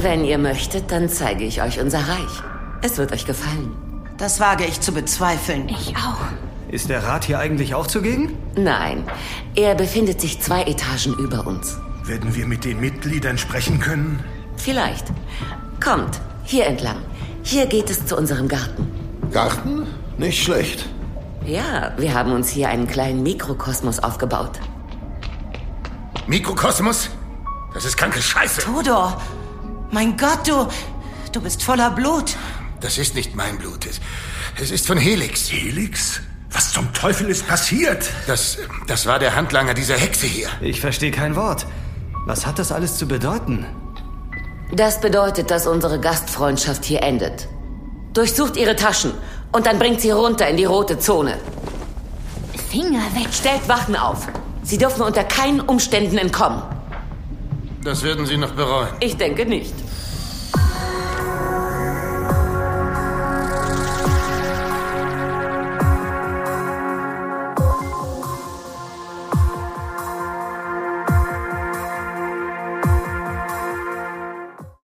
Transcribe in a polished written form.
Wenn ihr möchtet, dann zeige ich euch unser Reich. Es wird euch gefallen. Das wage ich zu bezweifeln. Ich auch. Ist der Rat hier eigentlich auch zugegen? Nein, er befindet sich 2 Etagen über uns. Werden wir mit den Mitgliedern sprechen können? Vielleicht. Kommt, hier entlang. Hier geht es zu unserem Garten. Garten? Nicht schlecht. Ja, wir haben uns hier einen kleinen Mikrokosmos aufgebaut. Mikrokosmos? Das ist kranke Scheiße. Todor, mein Gott, du bist voller Blut. Das ist nicht mein Blut. Es ist von Helix. Helix? Was zum Teufel ist passiert? Das war der Handlanger dieser Hexe hier. Ich verstehe kein Wort. Was hat das alles zu bedeuten? Das bedeutet, dass unsere Gastfreundschaft hier endet. Durchsucht ihre Taschen und dann bringt sie runter in die rote Zone. Finger weg. Stellt Wachen auf. Sie dürfen unter keinen Umständen entkommen. Das werden Sie noch bereuen. Ich denke nicht.